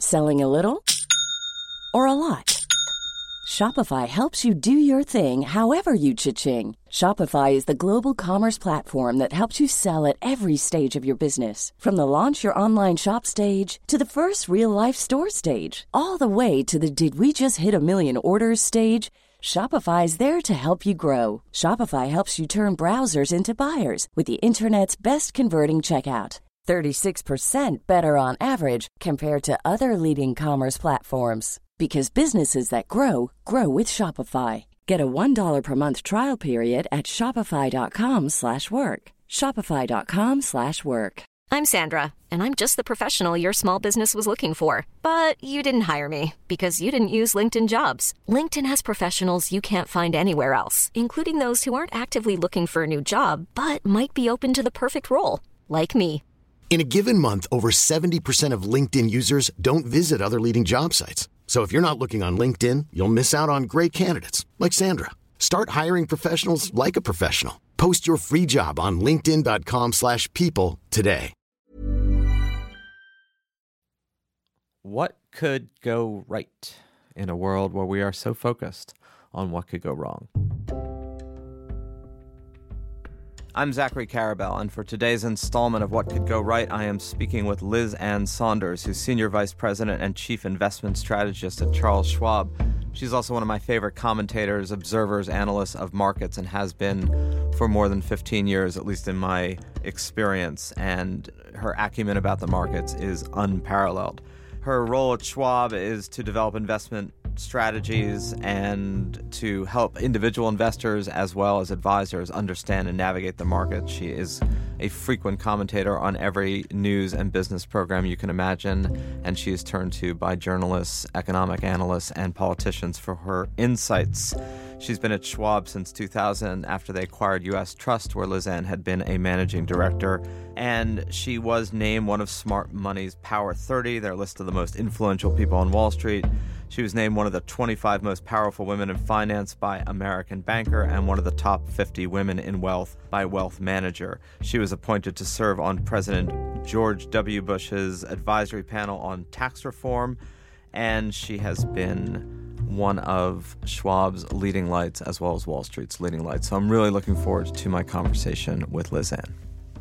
Selling a little or a lot? Shopify helps you do your thing however you cha-ching. Shopify is the global commerce platform that helps you sell at every stage of your business. From the launch your online shop stage to the first real-life store stage, all the way to the did we just hit a million orders stage. Shopify is there to help you grow. Shopify helps you turn browsers into buyers with the internet's best converting checkout. 36% better on average compared to other leading commerce platforms. Because businesses that grow, grow with Shopify. Get a $1 per month trial period at shopify.com/work. Shopify.com/work. I'm Sandra, and I'm just the professional your small business was looking for. But you didn't hire me because you didn't use LinkedIn Jobs. LinkedIn has professionals you can't find anywhere else, including those who aren't actively looking for a new job, but might be open to the perfect role, like me. In a given month, over 70% of LinkedIn users don't visit other leading job sites. So if you're not looking on LinkedIn, you'll miss out on great candidates like Sandra. Start hiring professionals like a professional. Post your free job on linkedin.com/people today. What could go right in a world where we are so focused on what could go wrong? I'm Zachary Karabell, and for today's installment of What Could Go Right, I am speaking with Liz Ann Saunders, who's Senior Vice President and Chief Investment Strategist at Charles Schwab. She's also one of my favorite commentators, observers, analysts of markets, and has been for more than 15 years, at least in my experience, and her acumen about the markets is unparalleled. Her role at Schwab is to develop investment strategies and to help individual investors as well as advisors understand and navigate the market. She is a frequent commentator on every news and business program you can imagine, and she is turned to by journalists, economic analysts, and politicians for her insights. She's been at Schwab since 2000 after they acquired U.S. Trust, where Liz Ann had been a managing director. And she was named one of Smart Money's Power 30, their list of the most influential people on Wall Street. She was named one of the 25 most powerful women in finance by American Banker and one of the top 50 women in wealth by Wealth Manager. She was appointed to serve on President George W. Bush's advisory panel on tax reform, and she has been one of Schwab's leading lights as well as Wall Street's leading lights. So I'm really looking forward to my conversation with Liz Ann.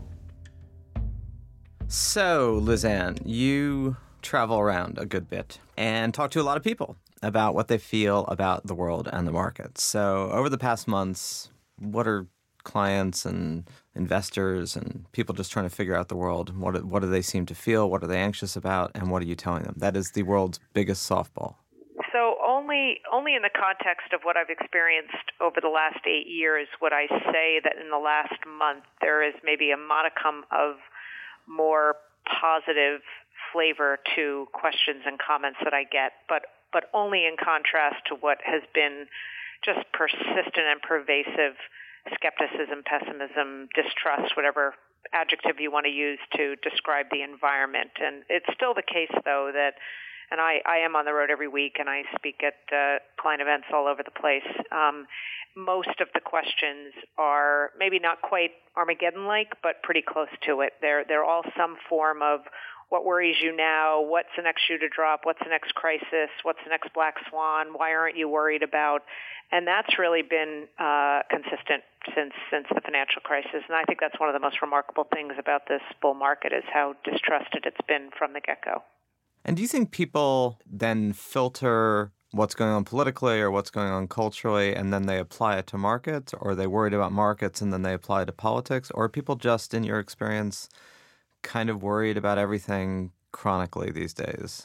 So, Liz Ann, you travel around a good bit and talk to a lot of people about what they feel about the world and the markets. So over the past months, what are clients and investors and people just trying to figure out the world? What do they seem to feel? What are they anxious about? And what are you telling them? That is the world's biggest softball. So only in the context of what I've experienced over the last 8 years would I say that in the last month there is maybe a modicum of more positive flavor to questions and comments that I get, but only in contrast to what has been just persistent and pervasive skepticism, pessimism, distrust, whatever adjective you want to use to describe the environment. And it's still the case, though, that, and I am on the road every week and I speak at client events all over the place, most of the questions are maybe not quite Armageddon-like, but pretty close to it. They're all some form of what worries you now, what's the next shoe to drop, what's the next crisis, what's the next black swan, why aren't you worried about? And that's really been consistent since the financial crisis. And I think that's one of the most remarkable things about this bull market is how distrusted it's been from the get-go. And do you think people then filter what's going on politically or what's going on culturally and then they apply it to markets, or are they worried about markets and then they apply it to politics? Or are people just, in your experience, kind of worried about everything chronically these days?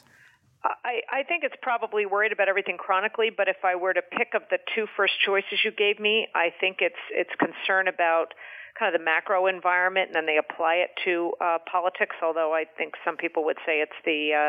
I think it's probably worried about everything chronically, but if I were to pick up the two first choices you gave me, I think it's concern about kind of the macro environment, and then they apply it to politics, although I think some people would say it's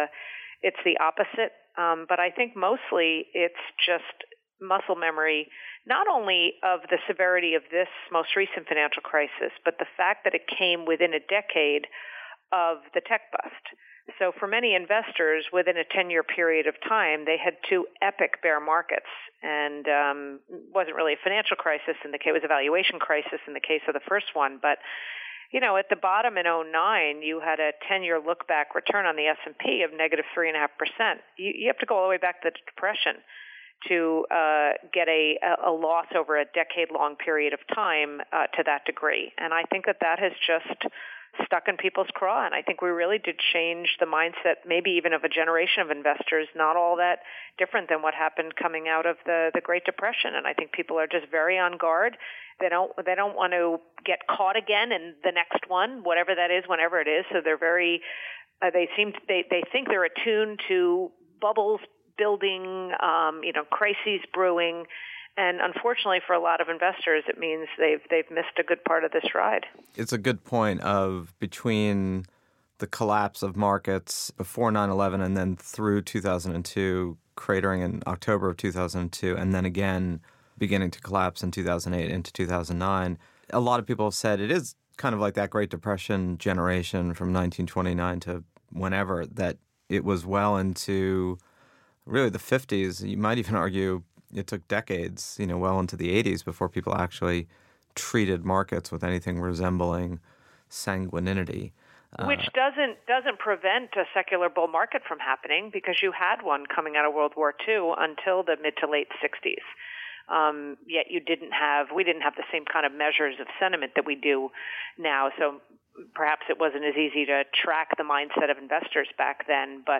the opposite. But I think mostly it's just muscle memory, not only of the severity of this most recent financial crisis, but the fact that it came within a decade of the tech bust. So for many investors, within a 10-year period of time, they had two epic bear markets. And it wasn't really a financial crisis in the case, it was a valuation crisis in the case of the first one. But At the bottom in '09, you had a 10-year look-back return on the S&P of negative 3.5%. You have to go all the way back to the Depression to get a loss over a decade-long period of time to that degree. And I think that has just stuck in people's craw. And I think we really did change the mindset, maybe even of a generation of investors, not all that different than what happened coming out of the Great Depression. And I think people are just very on guard. They don't want to get caught again in the next one, whatever that is, whenever it is. So they're very, they think they're attuned to bubbles building, crises brewing. And unfortunately for a lot of investors, it means they've missed a good part of this ride. It's a good point of between the collapse of markets before 9/11 and then through 2002, cratering in October of 2002, and then again beginning to collapse in 2008 into 2009. A lot of people have said it is kind of like that Great Depression generation from 1929 to whenever, that it was well into really the 50s. You might even argue it took decades, well into the 80s before people actually treated markets with anything resembling sanguinity. Which doesn't prevent a secular bull market from happening, because you had one coming out of World War II until the mid to late 60s. Yet we didn't have the same kind of measures of sentiment that we do now. So perhaps it wasn't as easy to track the mindset of investors back then. But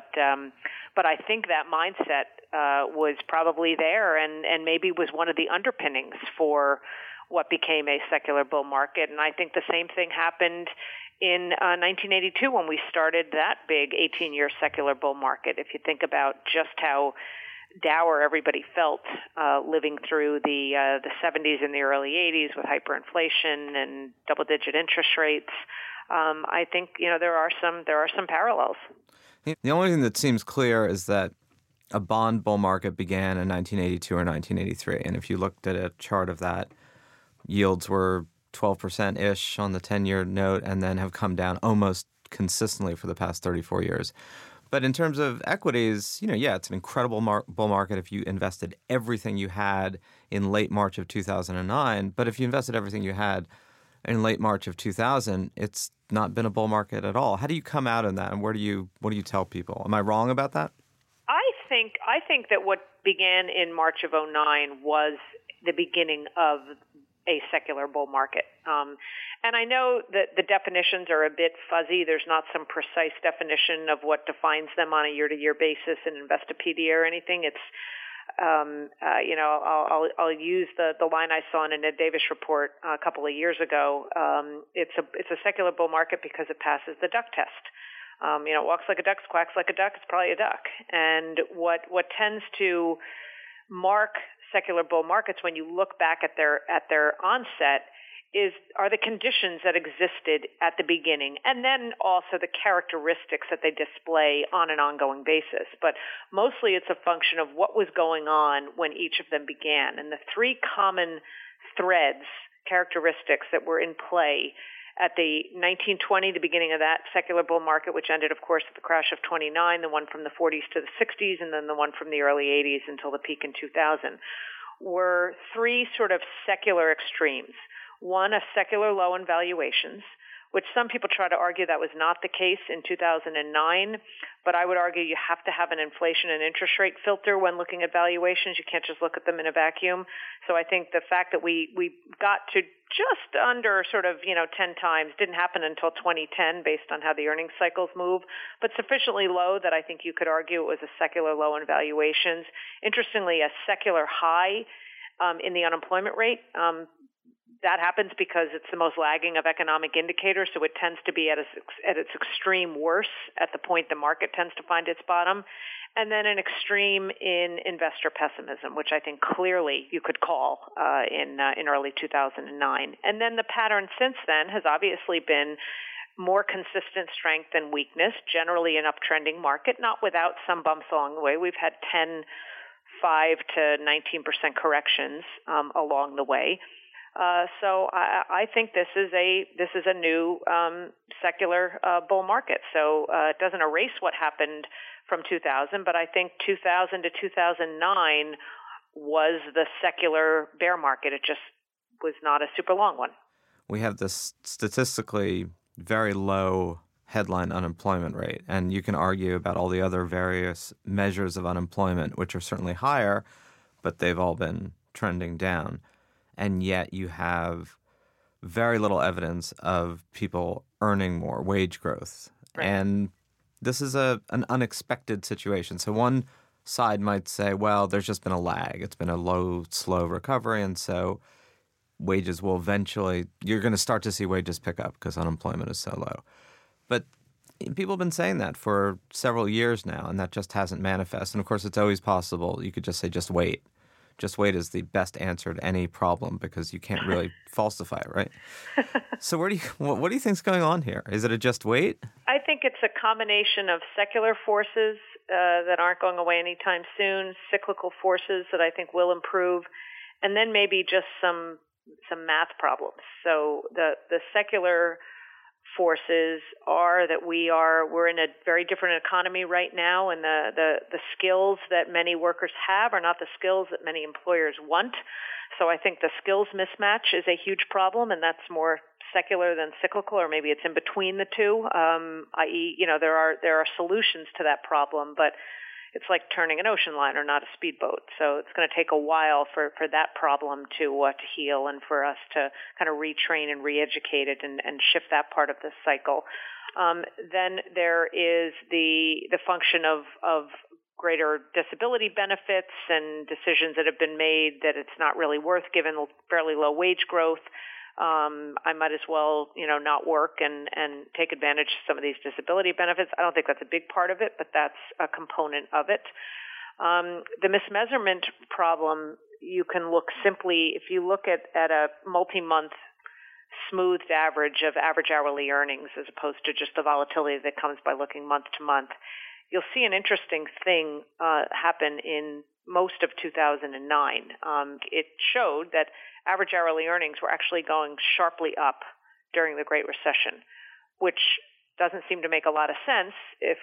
I think that mindset was probably there, and maybe was one of the underpinnings for what became a secular bull market. And I think the same thing happened in 1982 when we started that big 18-year secular bull market. If you think about just how dour everybody felt living through the 70s and the early 80s with hyperinflation and double-digit interest rates, I think there are some parallels. The only thing that seems clear is that a bond bull market began in 1982 or 1983, and if you looked at a chart of that, yields were 12%-ish on the 10-year note, and then have come down almost consistently for the past 34 years. But in terms of equities, it's an incredible bull market if you invested everything you had in late March of 2009. But if you invested everything you had in late March of 2000, it's not been a bull market at all. How do you come out in that, and what do you tell people? Am I wrong about that? I think that what began in March of '09 was the beginning of a secular bull market. And I know that the definitions are a bit fuzzy. There's not some precise definition of what defines them on a year-to-year basis in Investopedia or anything. It's, I'll use the line I saw in a Ned Davis report a couple of years ago. It's a secular bull market because it passes the duck test. Walks like a duck, quacks like a duck. It's probably a duck. And what tends to mark secular bull markets, when you look back at their onset, are the conditions that existed at the beginning, and then also the characteristics that they display on an ongoing basis. But mostly it's a function of what was going on when each of them began. And the three common threads, characteristics that were in play at the 1920, the beginning of that secular bull market, which ended, of course, at the crash of '29, the one from the 40s to the 60s, and then the one from the early 80s until the peak in 2000, were three sort of secular extremes. One, a secular low in valuations, which some people try to argue that was not the case in 2009, but I would argue you have to have an inflation and interest rate filter when looking at valuations. You can't just look at them in a vacuum. So I think the fact that we got to just under sort of 10 times didn't happen until 2010 based on how the earnings cycles move, but sufficiently low that I think you could argue it was a secular low in valuations. Interestingly, a secular high in the unemployment rate. That happens because it's the most lagging of economic indicators, so it tends to be at its extreme worst at the point the market tends to find its bottom. And then an extreme in investor pessimism, which I think clearly you could call in early 2009. And then the pattern since then has obviously been more consistent strength and weakness, generally an uptrending market, not without some bumps along the way. We've had 5 to 19% corrections along the way. So I think this is a new secular bull market. So it doesn't erase what happened from 2000, but I think 2000 to 2009 was the secular bear market. It just was not a super long one. we have this statistically very low headline unemployment rate. And you can argue about all the other various measures of unemployment, which are certainly higher, but they've all been trending down. And yet you have very little evidence of people earning more, wage growth. Right. And this is an unexpected situation. So one side might say, well, there's just been a lag. It's been a slow recovery. And so wages will eventually, you're going to start to see wages pick up because unemployment is so low. But people have been saying that for several years now, and that just hasn't manifested. And of course, it's always possible. You could just say, just wait. Just wait is the best answer to any problem because you can't really falsify it, right? So what do you think is going on here? Is it a just wait? I think it's a combination of secular forces that aren't going away anytime soon, cyclical forces that I think will improve, and then maybe just some math problems. So the secular forces are that we're in a very different economy right now, and the skills that many workers have are not the skills that many employers want. So I think the skills mismatch is a huge problem, and that's more secular than cyclical, or maybe it's in between the two. I.e., there are solutions to that problem, but it's like turning an ocean liner, not a speedboat. So it's going to take a while for that problem to heal and for us to kind of retrain and re-educate it and shift that part of the cycle. Then there is the function of greater disability benefits and decisions that have been made that it's not really worth given fairly low wage growth. I might as well, not work and take advantage of some of these disability benefits. I don't think that's a big part of it, but that's a component of it. The mismeasurement problem, you can look simply, if you look at a multi-month smoothed average of average hourly earnings as opposed to just the volatility that comes by looking month to month, you'll see an interesting thing happen in most of 2009. It showed that average hourly earnings were actually going sharply up during the Great Recession, which doesn't seem to make a lot of sense if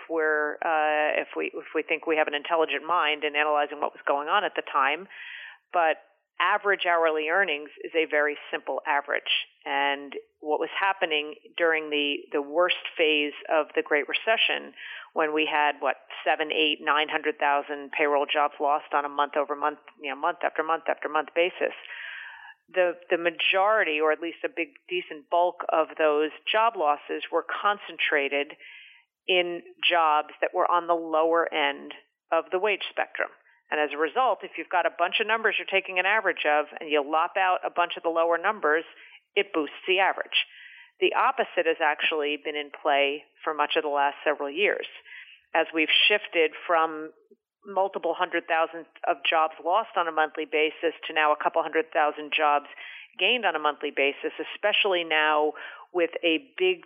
we think we have an intelligent mind in analyzing what was going on at the time. But average hourly earnings is a very simple average. And what was happening during the worst phase of the Great Recession, when we had 7, 8, 900,000 payroll jobs lost on a month over month, month after month after month basis, the majority, or at least a big decent bulk of those job losses were concentrated in jobs that were on the lower end of the wage spectrum. And as a result, if you've got a bunch of numbers you're taking an average of and you lop out a bunch of the lower numbers, it boosts the average. The opposite has actually been in play for much of the last several years. As we've shifted from multiple 100,000 of jobs lost on a monthly basis to now a couple 100,000 jobs gained on a monthly basis, especially now with a big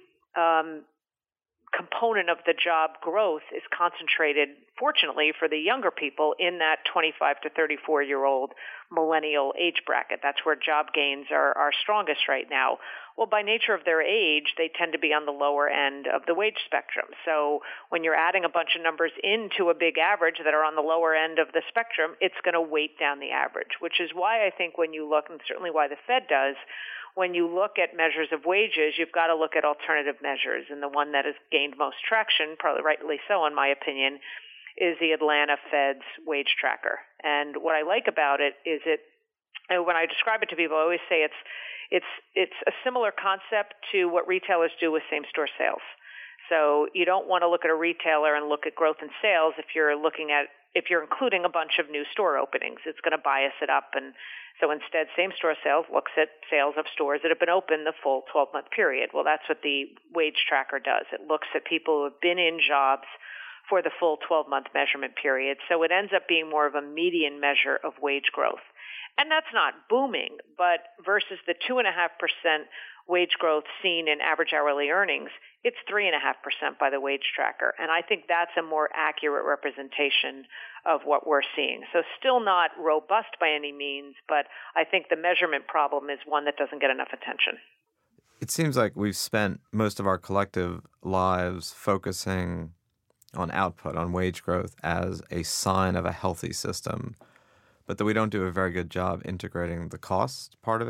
component of the job growth is concentrated, fortunately for the younger people, in that 25 to 34-year-old millennial age bracket. That's where job gains are strongest right now. Well, by nature of their age, they tend to be on the lower end of the wage spectrum. So when you're adding a bunch of numbers into a big average that are on the lower end of the spectrum, it's going to weight down the average, which is why I think when you look, and certainly why the Fed does, when you look at measures of wages, you've got to look at alternative measures. And the one that has gained most traction, probably rightly so in my opinion, is the Atlanta Fed's wage tracker. And what I like about it is when I describe it to people, I always say it's a similar concept to what retailers do with same-store sales. So you don't want to look at a retailer and look at growth in sales if you're including a bunch of new store openings. It's going to bias it up. And so instead, same-store sales looks at sales of stores that have been open the full 12-month period. Well, that's what the wage tracker does. It looks at people who have been in jobs for the full 12-month measurement period. So it ends up being more of a median measure of wage growth. And that's not booming, but versus the 2.5% wage growth seen in average hourly earnings, it's 3.5% by the wage tracker. And I think that's a more accurate representation of what we're seeing. So still not robust by any means, but I think the measurement problem is one that doesn't get enough attention. It seems like we've spent most of our collective lives focusing on output, on wage growth as a sign of a healthy system, but that we don't do a very good job integrating the cost part of it.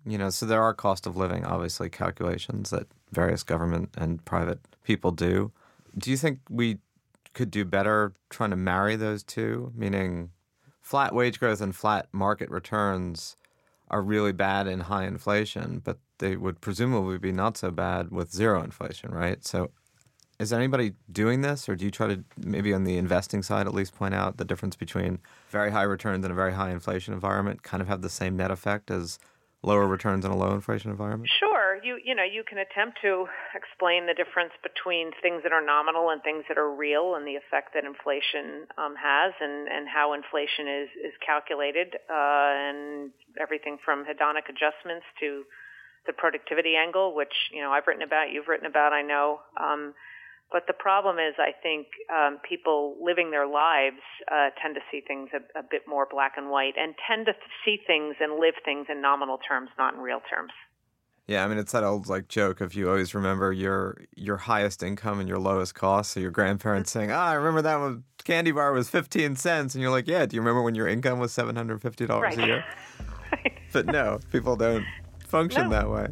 So there are cost of living, obviously, calculations that various government and private people do. Do you think we could do better trying to marry those two? Meaning flat wage growth and flat market returns are really bad in high inflation, but they would presumably be not so bad with zero inflation, right? So is there anybody doing this, or do you try to maybe on the investing side at least point out the difference between very high returns in a very high inflation environment kind of have the same net effect as lower returns in a low inflation environment? Sure. You can attempt to explain the difference between things that are nominal and things that are real and the effect that inflation has and how inflation is calculated and everything from hedonic adjustments to the productivity angle, which, I've written about, you've written about, I know. But the problem is, I think people living their lives tend to see things a bit more black and white and tend to see things and live things in nominal terms, not in real terms. Yeah, I mean, it's that old joke if you always remember your highest income and your lowest cost. So your grandparents saying, I remember that one candy bar was 15 cents. And you're like, yeah, do you remember when your income was $750 a year? Right. But no, people don't function that way.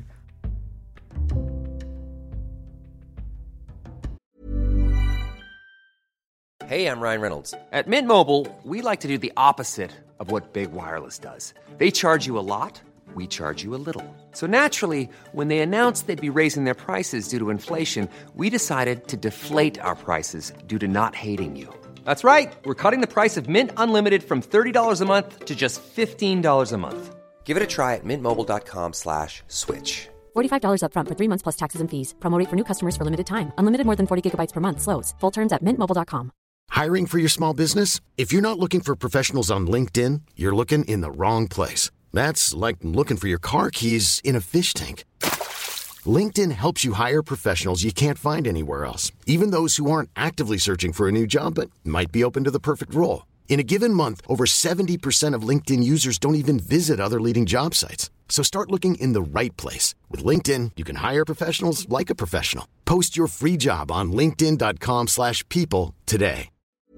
Hey, I'm Ryan Reynolds. At Mint Mobile, we like to do the opposite of what Big Wireless does. They charge you a lot. We charge you a little. So naturally, when they announced they'd be raising their prices due to inflation, we decided to deflate our prices due to not hating you. That's right. We're cutting the price of Mint Unlimited from $30 a month to just $15 a month. Give it a try at mintmobile.com/switch. $45 up front for 3 months plus taxes and fees. Promo rate for new customers for limited time. Unlimited more than 40 gigabytes per month slows. Full terms at mintmobile.com. Hiring for your small business? If you're not looking for professionals on LinkedIn, you're looking in the wrong place. That's like looking for your car keys in a fish tank. LinkedIn helps you hire professionals you can't find anywhere else, even those who aren't actively searching for a new job but might be open to the perfect role. In a given month, over 70% of LinkedIn users don't even visit other leading job sites. So start looking in the right place. With LinkedIn, you can hire professionals like a professional. Post your free job on linkedin.com/people today.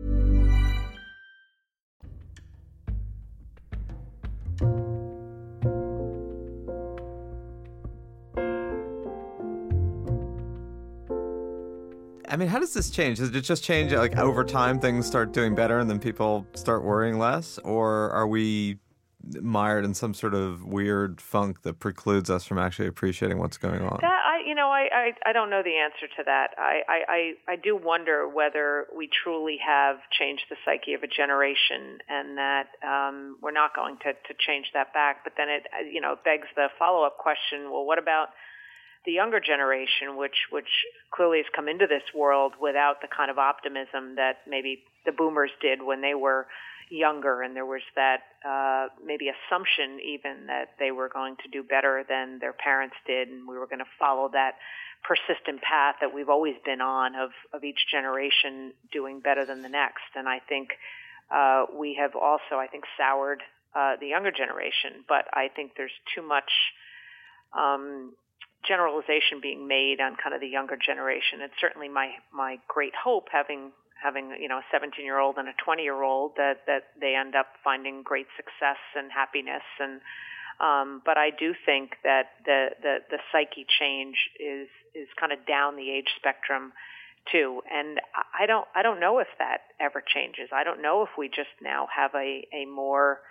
I mean, how does this change? Does it just change over time things start doing better and then people start worrying less? Or are we mired in some sort of weird funk that precludes us from actually appreciating what's going on? I don't know the answer to that. I do wonder whether we truly have changed the psyche of a generation and that we're not going to change that back. But then it begs the follow-up question, well, what about the younger generation, which clearly has come into this world without the kind of optimism that maybe the boomers did when they were younger, and there was that maybe assumption even that they were going to do better than their parents did, and we were going to follow that persistent path that we've always been on of each generation doing better than the next. And I think we have also, soured the younger generation, but I think there's too much generalization being made on kind of the younger generation. It's certainly my great hope having a 17-year-old and a 20-year-old that they end up finding great success and happiness. And but I do think that the psyche change is kind of down the age spectrum too. And I don't know if that ever changes. I don't know if we just now have a more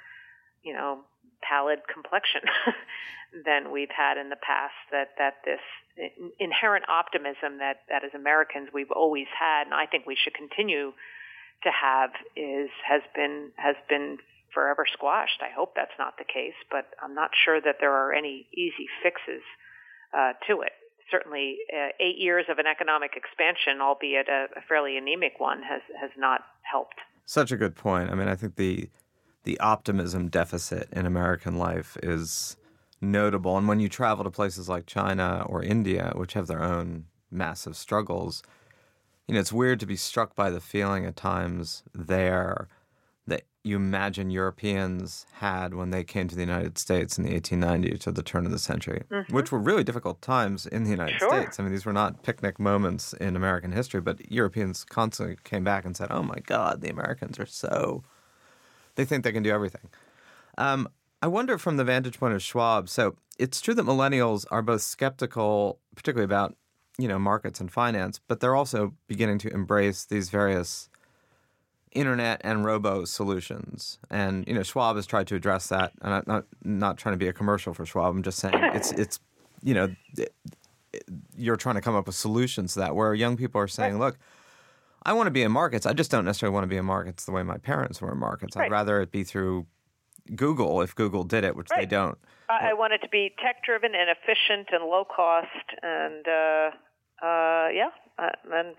pallid complexion than we've had in the past, that this inherent optimism that as Americans we've always had, and I think we should continue to have, has been forever squashed. I hope that's not the case, but I'm not sure that there are any easy fixes to it. Certainly 8 years of an economic expansion, albeit a fairly anemic one, has not helped. Such a good point. I mean, I think the optimism deficit in American life is notable. And when you travel to places like China or India, which have their own massive struggles, it's weird to be struck by the feeling at times there that you imagine Europeans had when they came to the United States in the 1890s, or the turn of the century, which were really difficult times in the United States. I mean, these were not picnic moments in American history, but Europeans constantly came back and said, oh my God, the Americans are so... They think they can do everything. I wonder from the vantage point of Schwab, so it's true that millennials are both skeptical, particularly about, markets and finance, but they're also beginning to embrace these various internet and robo solutions. And, Schwab has tried to address that. And I'm not trying to be a commercial for Schwab. I'm just saying it's you're trying to come up with solutions to that, where young people are saying, look, I want to be in markets. I just don't necessarily want to be in markets the way my parents were in markets. I'd rather it be through Google, if Google did it, which they don't. I want it to be tech-driven and efficient and low cost, and and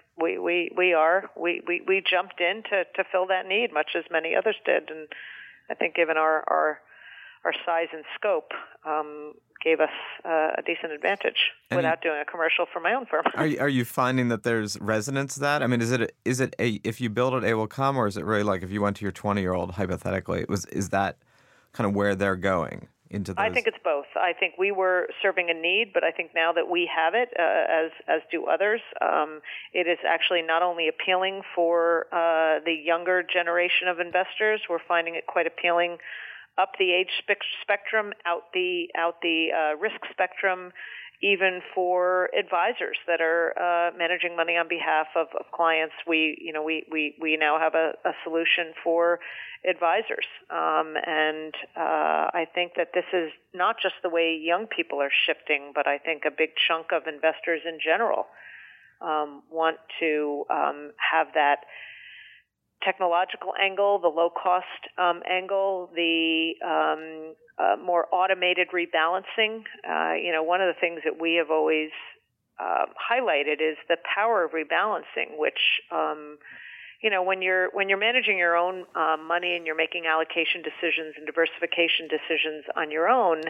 we jumped in to fill that need, much as many others did, and I think given our size and scope, gave us a decent advantage without doing a commercial for my own firm. Are you finding that there's resonance to that? I mean, is it if you build it, it will come, or is it really like if you went to your 20-year-old hypothetically, is that kind of where they're going into those? I think it's both. I think we were serving a need, but I think now that we have it, as do others, it is actually not only appealing for the younger generation of investors. We're finding it quite appealing up the age spectrum, out the risk spectrum, even for advisors that are managing money on behalf of clients. We now have a solution for advisors, and I think that this is not just the way young people are shifting, but I think a big chunk of investors in general want to have that technological angle, the low-cost angle, the more automated rebalancing. One of the things that we have always highlighted is the power of rebalancing, which, when you're managing your own money and you're making allocation decisions and diversification decisions on your own,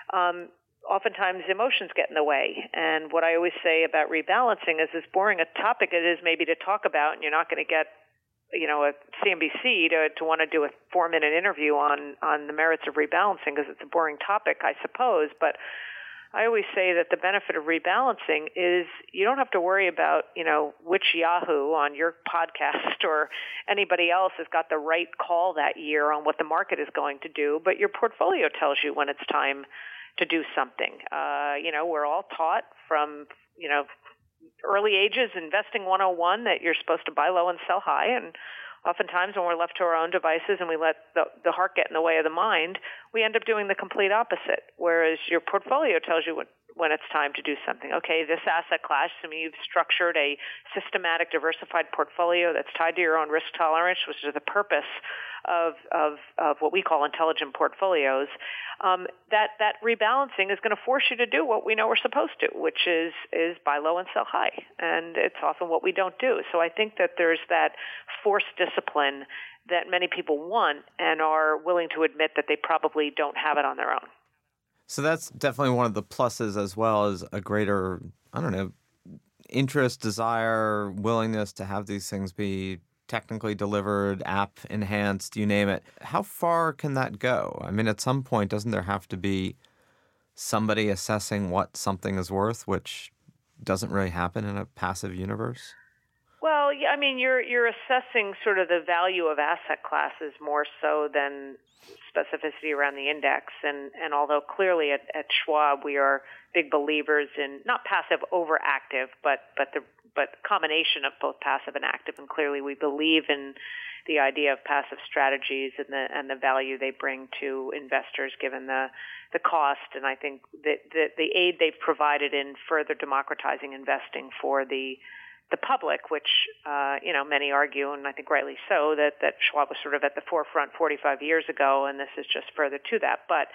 oftentimes emotions get in the way. And what I always say about rebalancing is, as boring a topic it is maybe to talk about, and you're not going to get a CNBC to want to do a 4-minute interview on the merits of rebalancing, because it's a boring topic, I suppose. But I always say that the benefit of rebalancing is you don't have to worry about, which Yahoo on your podcast or anybody else has got the right call that year on what the market is going to do, but your portfolio tells you when it's time to do something. We're all taught from, early ages, investing 101, that you're supposed to buy low and sell high. And oftentimes when we're left to our own devices and we let the heart get in the way of the mind, we end up doing the complete opposite, whereas your portfolio tells you when it's time to do something. Okay, this asset class, you've structured a systematic, diversified portfolio that's tied to your own risk tolerance, which is the purpose of what we call intelligent portfolios. That rebalancing is going to force you to do what we know we're supposed to, which is buy low and sell high. And it's often what we don't do. So I think that there's that forced discipline that many people want and are willing to admit that they probably don't have it on their own. So that's definitely one of the pluses, as well as a greater, interest, desire, willingness to have these things be technically delivered, app enhanced, you name it. How far can that go? I mean, at some point, doesn't there have to be somebody assessing what something is worth, which doesn't really happen in a passive universe? Well, yeah, you're assessing sort of the value of asset classes more so than specificity around the index. And although clearly at Schwab we are big believers in not passive over active, but combination of both passive and active. And clearly we believe in the idea of passive strategies and the value they bring to investors given the cost. And I think that the aid they've provided in further democratizing investing for the public, which, many argue, and I think rightly so, that Schwab was sort of at the forefront 45 years ago, and this is just further to that. But,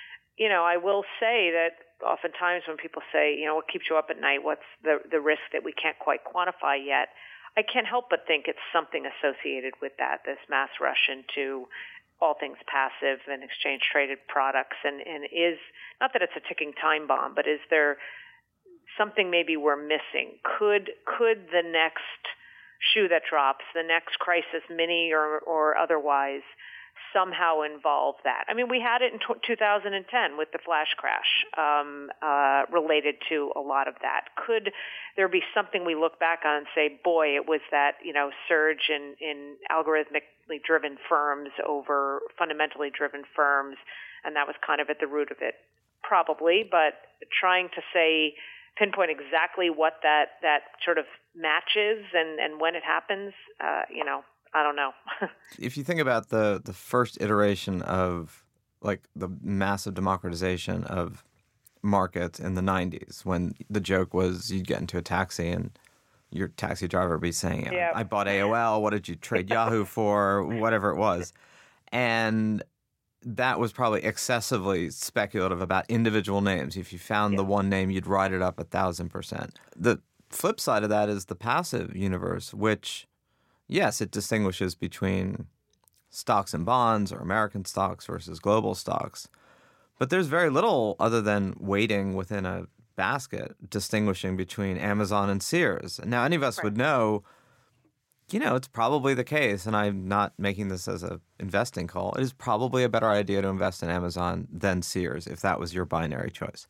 I will say that oftentimes when people say, what keeps you up at night, what's the risk that we can't quite quantify yet, I can't help but think it's something associated with that, this mass rush into all things passive and exchange-traded products, and is, not that it's a ticking time bomb, but is there something maybe we're missing? Could the next shoe that drops, the next crisis, mini or otherwise, somehow involve that. I mean, we had it in 2010 with the flash crash related to a lot of that. Could there be something we look back on and say, boy, it was that, surge in algorithmically driven firms over fundamentally driven firms, and that was kind of at the root of it? Probably, but trying to pinpoint exactly what that sort of match is and when it happens, I don't know. If you think about the first iteration of like the massive democratization of markets in the 90s, when the joke was you'd get into a taxi and your taxi driver would be saying, I bought AOL, what did you trade Yahoo for, whatever it was. And that was probably excessively speculative about individual names. If you found the one name, you'd write it up 1,000%. The flip side of that is the passive universe, which, yes, it distinguishes between stocks and bonds or American stocks versus global stocks. But there's very little other than weighting within a basket distinguishing between Amazon and Sears. Now, any of us would know, it's probably the case, and I'm not making this as an investing call, it is probably a better idea to invest in Amazon than Sears if that was your binary choice.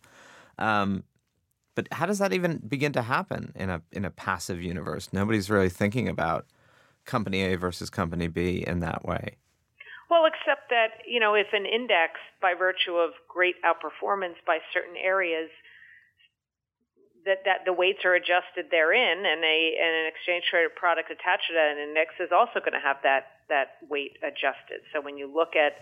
But how does that even begin to happen in a passive universe? Nobody's really thinking about Company A versus Company B in that way. Well, except that, if an index, by virtue of great outperformance by certain areas, that the weights are adjusted therein, and an exchange-traded product attached to that index is also going to have that weight adjusted. So when you look at,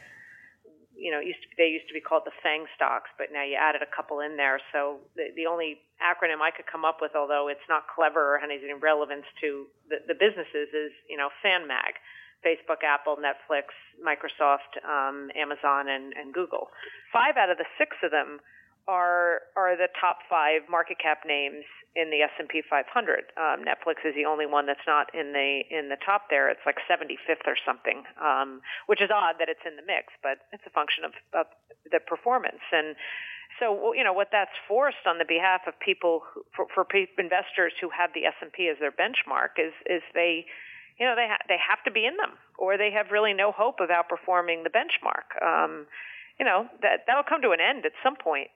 they used to be called the FANG stocks, but now you added a couple in there. So the only acronym I could come up with, although it's not clever or has any relevance to the businesses, is, FANMAG: Facebook, Apple, Netflix, Microsoft, Amazon, and Google. 5 out of the 6 of them are the top 5 market cap names in the S&P 500. Netflix is the only one that's not in the top there. It's like 75th or something, which is odd that it's in the mix, but it's a function of the performance. And so, what that's forced on the behalf of people, for investors who have the S&P as their benchmark, is they have to be in them, or they have really no hope of outperforming the benchmark. That'll come to an end at some point.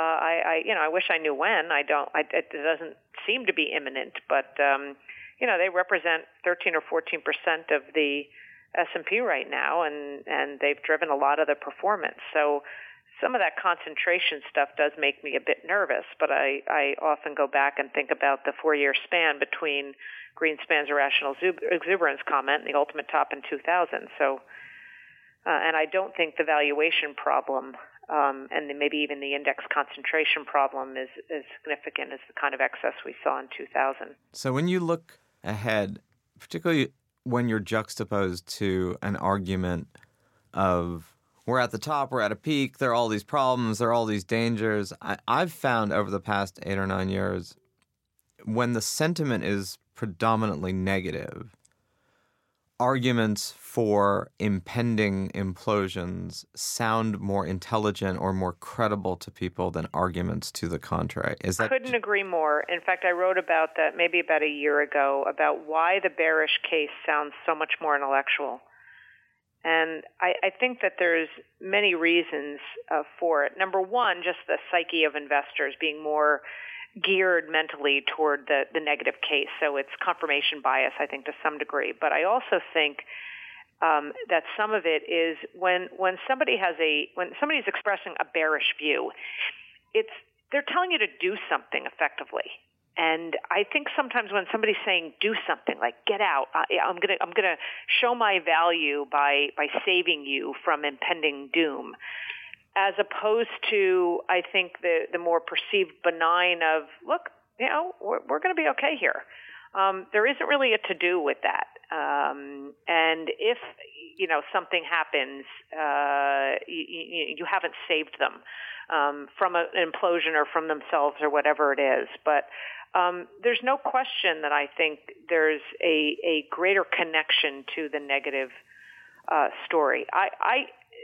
I wish I knew when. I don't. It doesn't seem to be imminent, but they represent 13 or 14% of the S&P right now, and they've driven a lot of the performance. So some of that concentration stuff does make me a bit nervous. But I often go back and think about the 4-year span between Greenspan's irrational exuberance comment and the ultimate top in 2000. So. And I don't think the valuation problem and maybe even the index concentration problem is as significant as the kind of excess we saw in 2000. So when you look ahead, particularly when you're juxtaposed to an argument of we're at the top, we're at a peak, there are all these problems, there are all these dangers, I've found over the past 8 or 9 years, when the sentiment is predominantly negative, arguments for impending implosions sound more intelligent or more credible to people than arguments to the contrary. Couldn't agree more. In fact, I wrote about that maybe about a year ago, about why the bearish case sounds so much more intellectual. And I think that there's many reasons for it. Number one, just the psyche of investors being more geared mentally toward the negative case. So it's confirmation bias, I think, to some degree. But I also think that some of it is when somebody's expressing a bearish view, they're telling you to do something effectively. And I think sometimes when somebody's saying do something, like get out, I'm gonna show my value by saving you from impending doom, as opposed to, I think, the more perceived benign of, look, we're going to be okay here. There isn't really a to-do with that. And if, something happens, you haven't saved them from an implosion or from themselves or whatever it is. But there's no question that I think there's a greater connection to the negative story. I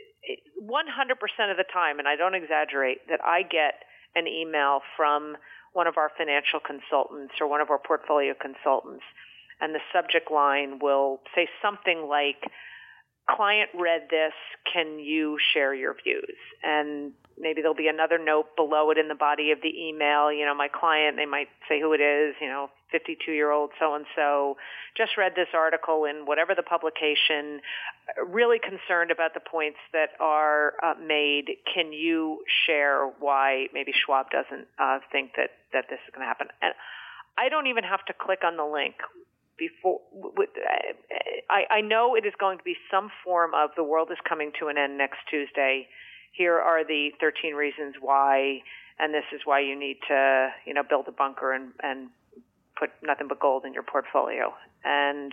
100% of the time, and I don't exaggerate, that I get an email from one of our financial consultants or one of our portfolio consultants, and the subject line will say something like, client read this. Can you share your views? And maybe there'll be another note below it in the body of the email. My client, they might say who it is, 52-year-old so-and-so, just read this article in whatever the publication, really concerned about the points that are made. Can you share why maybe Schwab doesn't think that this is going to happen? And I don't even have to click on the link. I know it is going to be some form of the world is coming to an end next Tuesday. Here are the 13 reasons why, and this is why you need to, build a bunker and put nothing but gold in your portfolio. And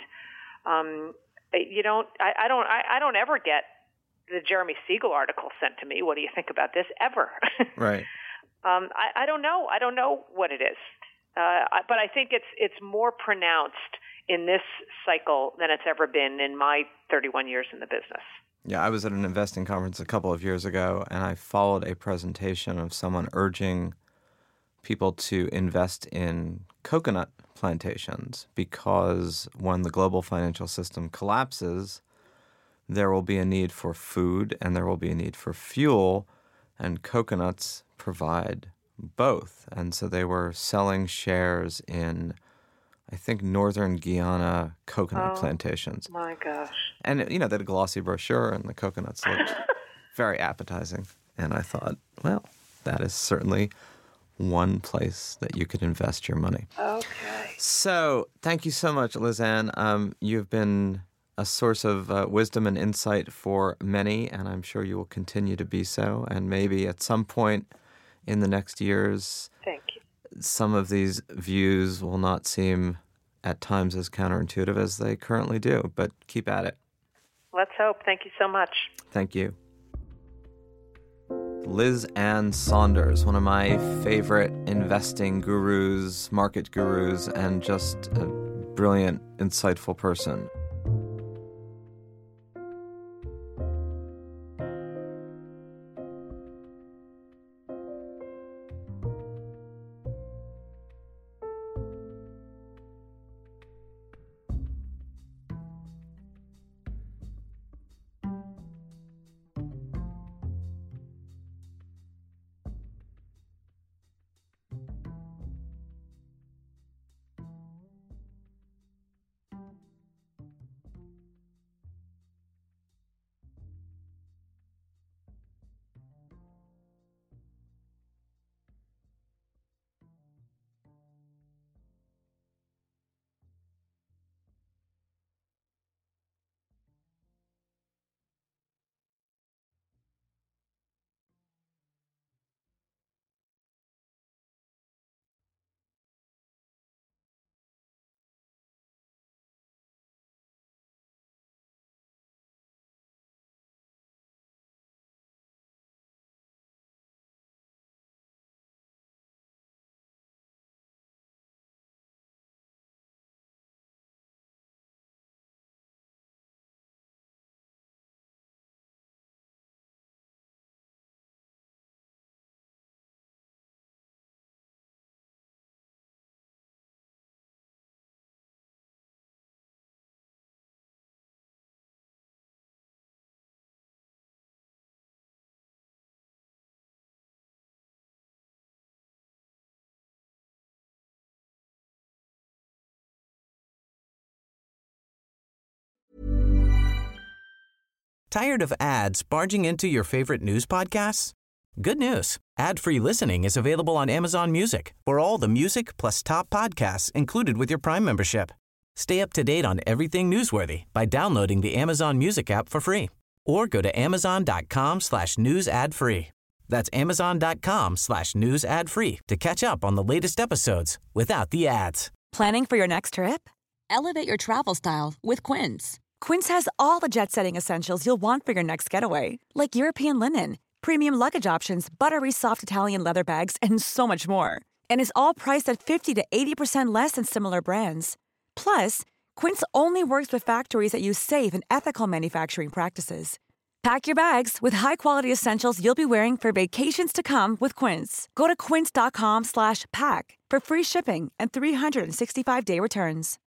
I don't ever get the Jeremy Siegel article sent to me. What do you think about this? Ever? Right. I don't know. I don't know what it is. But I think it's more pronounced in this cycle than it's ever been in my 31 years in the business. Yeah, I was at an investing conference a couple of years ago, and I followed a presentation of someone urging people to invest in coconut plantations because when the global financial system collapses, there will be a need for food and there will be a need for fuel, and coconuts provide both. And so they were selling shares in, I think, northern Guyana coconut plantations. My gosh. And, they had a glossy brochure and the coconuts looked very appetizing. And I thought, well, that is certainly one place that you could invest your money. Okay. So thank you so much, Liz Ann. You've been a source of wisdom and insight for many, and I'm sure you will continue to be so. And maybe at some point in the next years, thank you, some of these views will not seem at times as counterintuitive as they currently do, but keep at it. Let's hope. Thank you so much. Thank you. Liz Ann Sonders, one of my favorite investing gurus, market gurus, and just a brilliant, insightful person. Tired of ads barging into your favorite news podcasts? Good news. Ad-free listening is available on Amazon Music for all the music plus top podcasts included with your Prime membership. Stay up to date on everything newsworthy by downloading the Amazon Music app for free or go to amazon.com/news ad free. That's amazon.com/news ad free to catch up on the latest episodes without the ads. Planning for your next trip? Elevate your travel style with Quince. Quince has all the jet-setting essentials you'll want for your next getaway, like European linen, premium luggage options, buttery soft Italian leather bags, and so much more. And is all priced at 50 to 80% less than similar brands. Plus, Quince only works with factories that use safe and ethical manufacturing practices. Pack your bags with high-quality essentials you'll be wearing for vacations to come with Quince. Go to quince.com/pack for free shipping and 365-day returns.